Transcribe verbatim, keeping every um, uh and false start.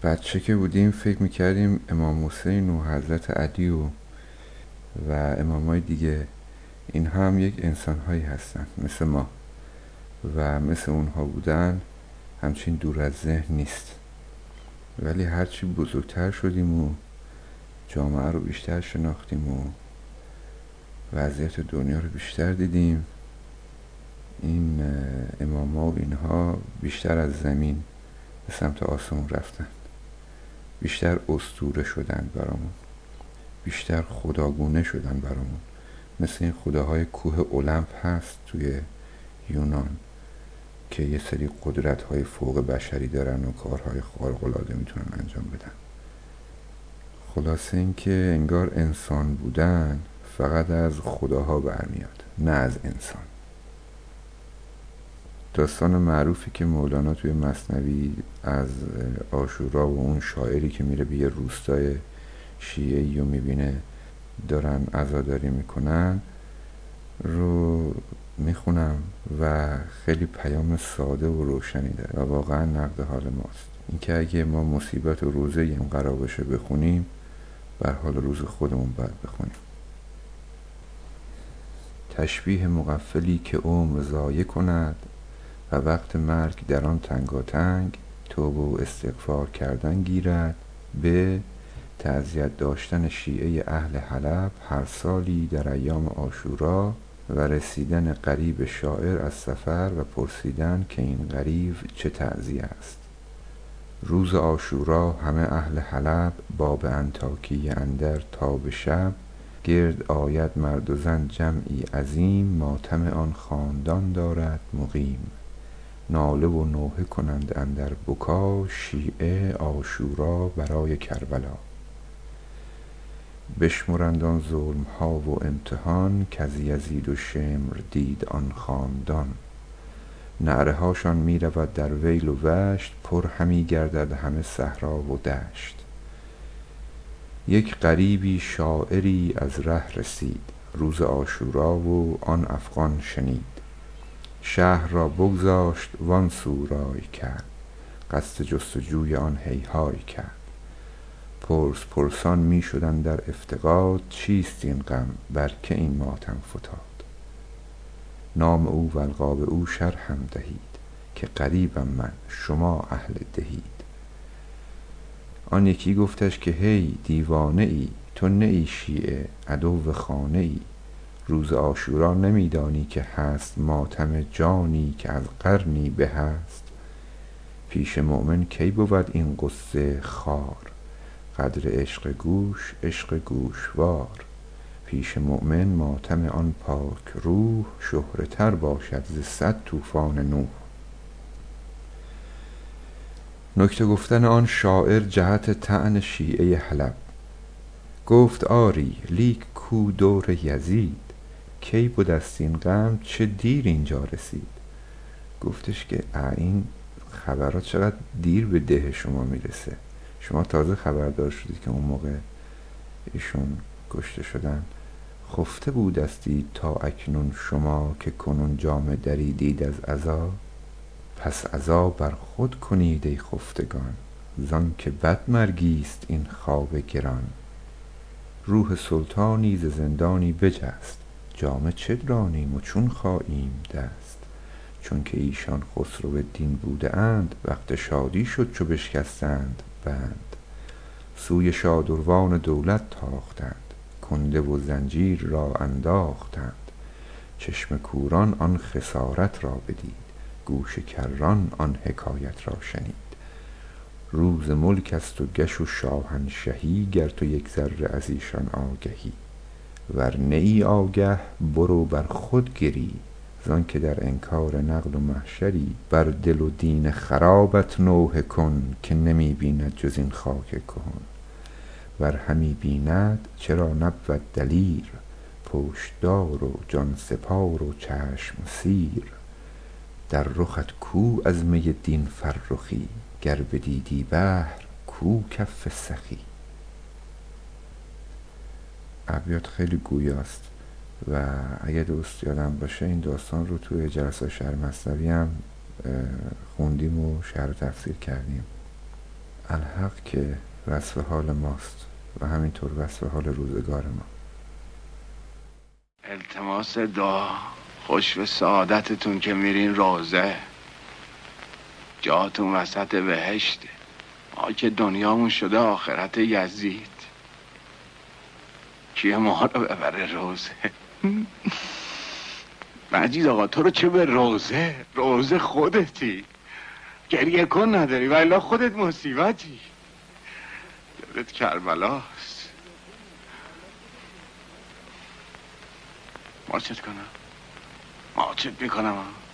بچه که بودیم فکر میکردیم امام حسین و حضرت علی و و امامای دیگه اینها هم یک انسان هایی هستن مثل ما و مثل اونها بودن همچین دور از ذهن نیست. ولی هرچی بزرگتر شدیم و جامعه رو بیشتر شناختیم و وضعیت دنیا رو بیشتر دیدیم، این اماما و اینها بیشتر از زمین به سمت آسمون رفتن، بیشتر اسطوره شدن برامون، بیشتر خداگونه شدن برامون. مثل این خداهای کوه المپ هست توی یونان که یه سری قدرت‌های فوق بشری دارن و کارهای خارق‌العاده میتونن انجام بدن. خلاصه این که انگار انسان بودن فقط از خداها برمیاد، نه از انسان. داستان معروفی که مولانا توی مثنوی از عاشورا و اون شاعری که میره به یه روستای شیعه‌ای و میبینه دارن عزاداری میکنن رو میخونم و خیلی پیام ساده و روشنی داره و واقعا نقد حال ماست. اینکه اگه ما مصیبت و روزه ایم قرار باشه بخونیم، بر حال روز خودمون باید بخونیم. تشبیه مغفلی که عمر ضایع کند و وقت مرگ در آن تنگاتنگ توبه و استغفار کردن گیرد، به تعزیت داشتن شیعه اهل حلب هر سالی در ایام عاشورا و رسیدن غریب شاعر از سفر و پرسیدن که این غریب چه تعزیه است. روز عاشورا همه اهل حلب باب انطاکیه اندر تا به شب، گرد آید مرد و زن جمعی عظیم، ماتم آن خاندان دارد مقیم. ناله و نوحه کنند اندر بکا، شیعه عاشورا برای کربلا. بشمرند آن ظلم ها و امتحان، کز یزید و شمر دید آن خاندان. نعره هاشان می رود در ویل و وشت، پر همی گردد همه صحرا و دشت. یک غریبی شاعری از ره رسید، روز عاشورا و آن افغان شنید. شهر را بگذاشت وان سو رای کرد، قصد جستجوی آن هیهای کرد. پرس پرسان می شدن در افتقاد، چیست این غم بر که این ماتم فتاد. نام او و القاب او شرحم دهید، که غریبم من شما اهل دهید. آن یکی گفتش که هی دیوانه ای، تو نه ای شیعه عدو خانه ای. روز عاشورا نمی دانی که هست ماتم جانی که از قرنی به هست. پیش مؤمن کی بود این غصه خوار، قدر عشق گوش عشق گوشوار. پیش مؤمن ماتم آن پاک روح، شهره تر باشد ز صد طوفان نوح. نکته گفتن آن شاعر جهت طعن شیعه حلب. گفت آری لیک کو دور یزید، کی بدست این غم چه دیر اینجا رسید. گفتش که این خبرات چقدر دیر به ده شما میرسه، شما تازه خبردار شدید که اون موقع ایشون کشته شدن. خفته بودستی تا اکنون شما، که کنون جامه دریدید از عزا. پس عزا بر خود کنید ای خفتگان، زان که بد مرگیست این خواب گران. روح سلطانی ز زندانی بجست، جامه چه رانیم و چون خاییم دست. چون که ایشان خسرو دین بوده اند، وقت شادی شد چو بشکستند بند. سوی شادروان دولت تاختند، کنده و زنجیر را انداختند. چشم کوران آن خسارت را بدید، گوش کران آن حکایت را شنید. روز ملک است و گش و شاهنشهی، گر تو یک ذره از ایشان آگهی. ور نه ای آگه برو بر خود گری، زان که در انکار نقل و محشری. بر دل و دین خرابت نوحه کن، که نمی بیند جز این خاک کهن. ور همی بیند چرا نبود دلیر، پشتدار و جان سپار و چشم سیر. در رخت کو از می دین فرخی، گر بدیدی بحر کو کف سخی. ابیات خیلی گویاست و اگه دوست یادم باشه این داستان رو توی جلسه شعر مثنوی هم خوندیم و شعر تفسیر کردیم. الحق که وصف حال ماست و همینطور وصف حال روزگار ما. التماس دعا خوش به سعادتتون که میرین روزه، جاتون وسط بهشته، ما که دنیامون شده آخرت یزید. کیه ما رو ببره روزه؟ مجید آقا تو رو چه به روزه؟ روزه خودتی، گریه کن نداری ولی خودت مصیبتی. یادت کربلاست. ماچت کنم؟ ماچت میکنم.